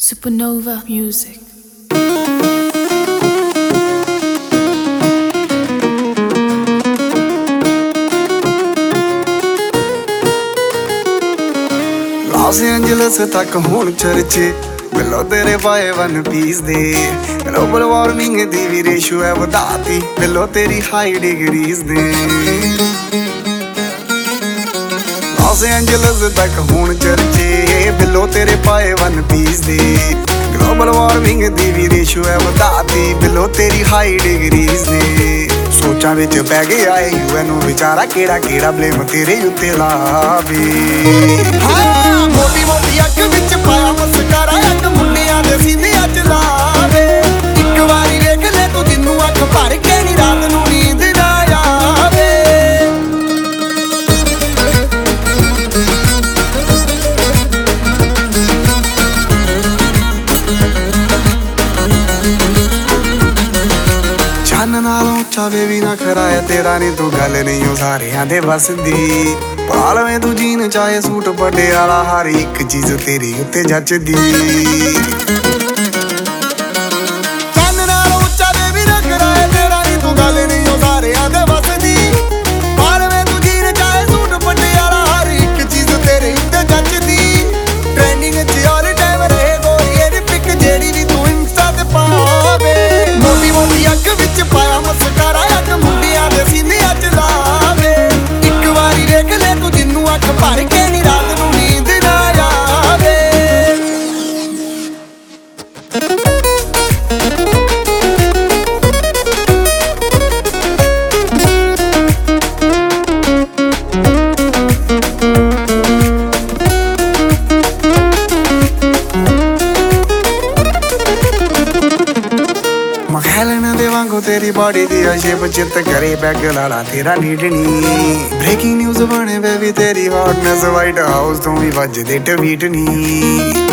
Supernova Music. Loss Angeles तक हुण चर्चे बिलो तेरे पाए वन पीस दे ग्लोबल वार्मिंग दी भी रेशो है वधाती बिलो तेरी हाई डिग्रीज दे लॉस एंजलिस तक हुण चर्चे बिलो तेरे पाए वन पीस दे ग्लोबल वार्मिंग दी भी रेशो है वधाती बिलो तेरी हाई डिग्रीज दे सोचा विच पै गया यूएन विचारा केड़ा केड़ा ब्लेम तेरे उत्ते लावे मोटी मोटी अख विच पाया मस्कारा अख मुंडियां दे सीनियां च लावे इक वारी वेख ले तू जिन्नू अख भर के नी रात नू नींद ना आवे चन्न नालों चावे भी ना कराया तेरा नी तू गल नहीं हो सारियां दे बस दी पालवें तू जीन चाहे सूट बड़े आला हर एक चीज तेरी उत्ते जचदी चन्न नालों चावे भी ना कराया तेरा नी तू गल नहीं हो सारियां दे बस दी पालवें तू जीन चाहे सूट बड़े आला हर एक चीज तेरे उत्ते जचदी ट्रेंडिंग च ऑल टाइम रहे गोरी दी पिक जेड़ी भी तू इंस्टा ते पावे मोटी मोटी अख विच पाया मस्कारा अख मुंडियां दे सीनियां च लावे इक वारी वेख ले तू जिन्नू अख भर के नी रात नू नींद ना आवे मखैलन दे वांगू तेरी बॉडी दी शेप चित करे बैग लाला तेरा नीडनी ब्रेकिंग न्यूज़ बने बेबी तेरी हॉटनेस वाइट हाउस तो भी वजदे ट्वीट नी